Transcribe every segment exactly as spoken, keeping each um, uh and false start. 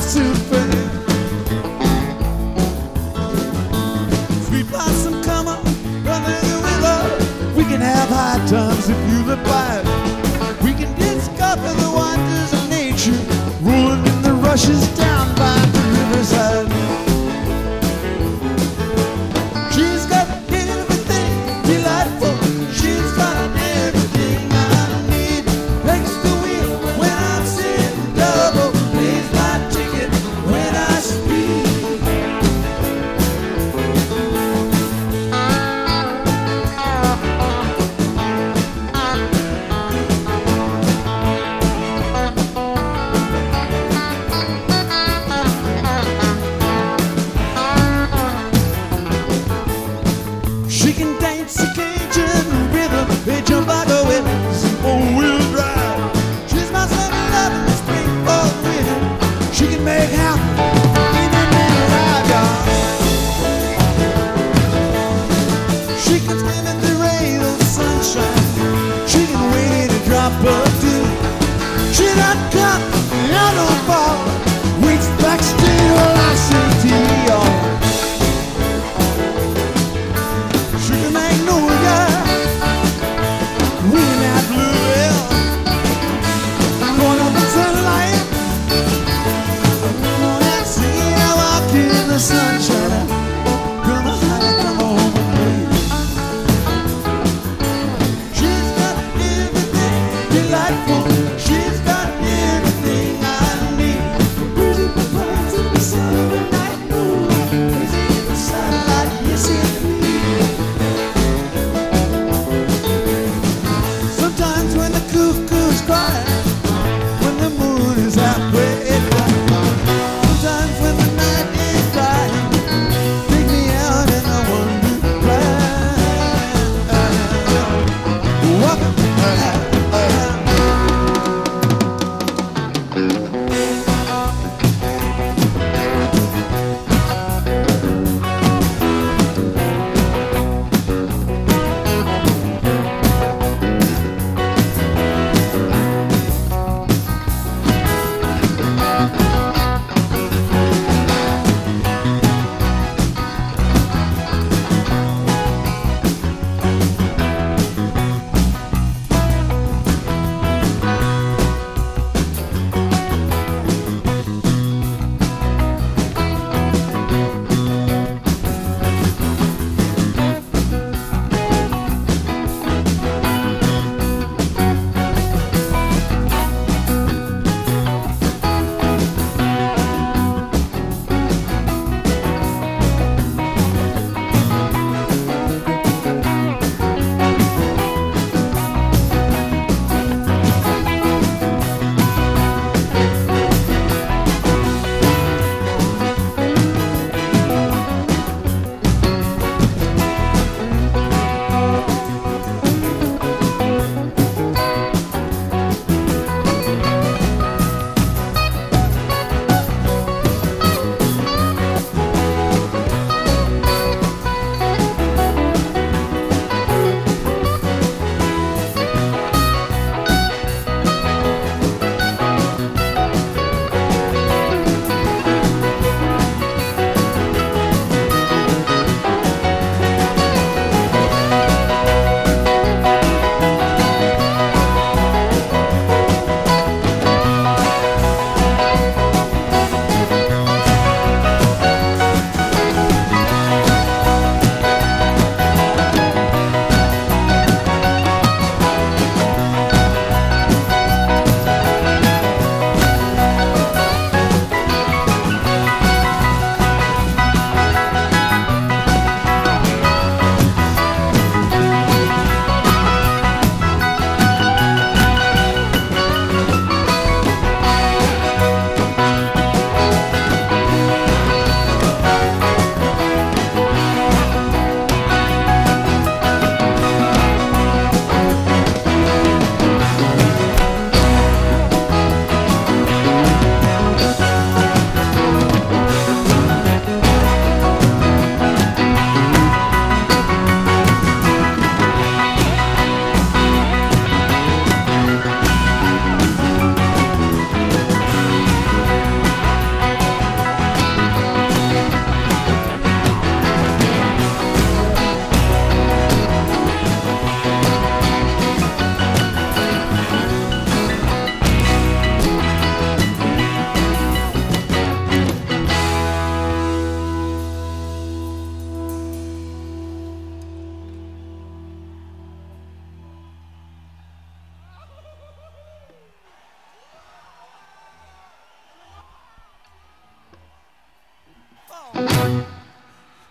super. Sweet blossom, come on, run through the willow. We can have high times if you look wide. We can discover the wonders of nature, rolling in the rushes down by the riverside. She's got everything delightful. She's got everything I need. Takes the wheel when I'm sitting double. Pays my ticket when I speed. She can dance the Cajun rhythm. They jump like a whip, some four-wheel drive. She's my summer loving, spring for winter. She can make happen anything right, y'all. She can spin in the rain or the sunshine. She can wait a drop of dew. She don't come, I don't fall. Waits backstage while I sing to y'all. Sugar Magnolia, we in that blue hill, going up in sunlight. Come on and sing, I walk in the sunshine. Come on, honey, come home with me. She's got everything delightful. She's got everything I need. Pretty birds in the summer night moonlight, crazy in the sunlight, yes indeed. Sometimes when the cuckoo's crying, when the moon is halfway down, sometimes when the night is dying, take me out in a wonderland. Walking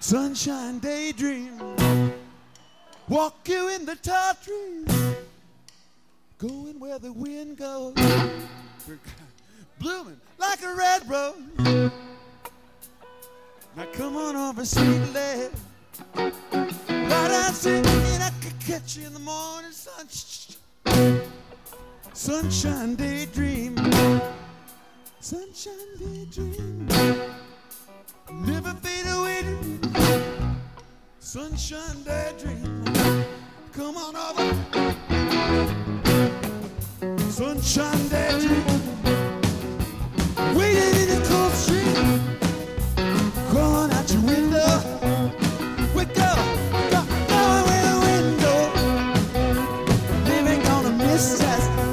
Sunshine daydream, walk you in the tall trees, going where the wind goes, blooming like a red rose. Now come on over, sweet lady, right out singing, I could catch you in the morning sun. Sunshine daydream, sunshine daydream, never fade away. Sunshine daydream, come on over. Sunshine daydream, waiting in the cold street, crawling out your window. Wake up, go, go away the window. Living on a miss us.